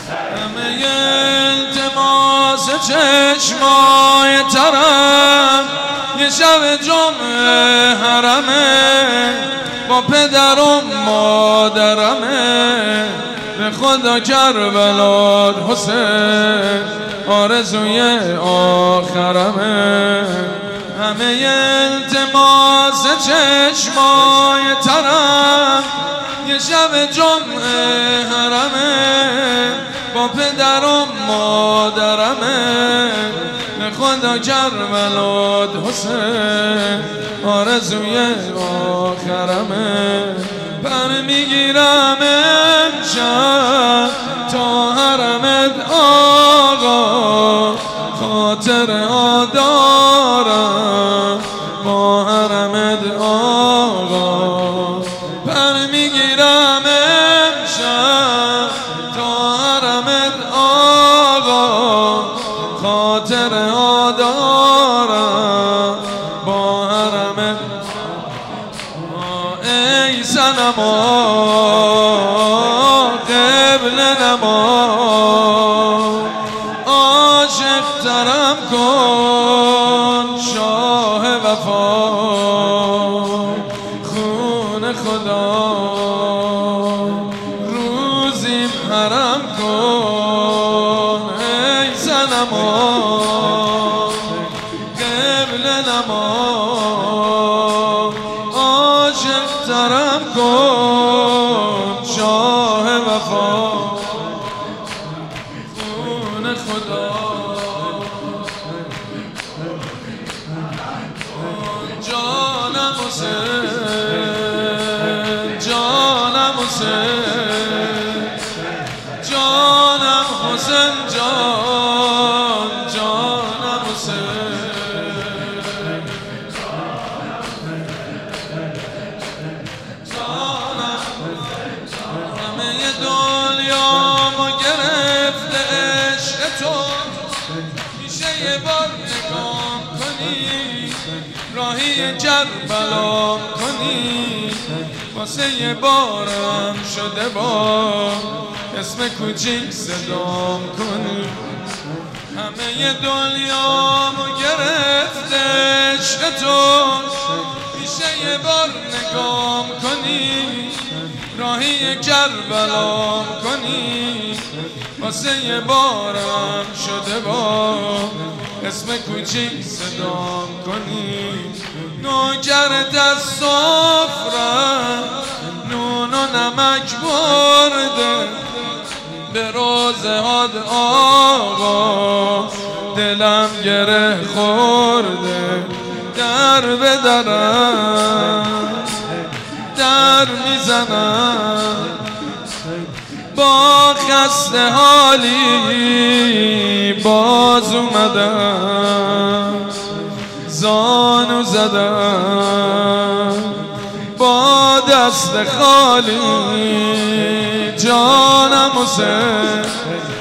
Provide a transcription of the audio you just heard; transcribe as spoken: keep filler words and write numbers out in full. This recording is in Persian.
همه التماس چشمای ترم یه شب جمعه حرمه با پدر و مادرمه به خدا کربلات حسین آرزوی آخرمه همه التماس چشمای ترم یه شب جمعه حرمه با پدر و مادرمه به خدا کربلات حسین آرزوی آخرمه پر میگیرم امشب تا حرمت آقا خاطر آدارم با حرمت آقا پر میگیرم امشب تا حرمت آقا خاطر آدارم با حرمت ای صنما قبل نما عاشق ترم کن شاه وفا خون خدا روزیم حرم کن ای صنما قبل نما عاشق ترم کن شاه وفا خون خدا جانم حسین جانم حسین جانم حسین جان جانم حسین همه دنیا ما گرفته عشق تو میشه یه بار نگام کنی راهی کربلام کنی واسه یه بارم شده با اسم کوچیک صدام کنی همه دنیا ما گرفته عشق تو میشه یه بار نگام کنی راهی کربلام کنی واسه یه بارم شده با اسم کوچیک صدام کنی نوکرت از سفرم نون و نمک برده به روزه هاد آقا دلم گره خورده در به درم در میزنم با خسته حالی باز اومدم زانو زدم با دست خالی جانم حسین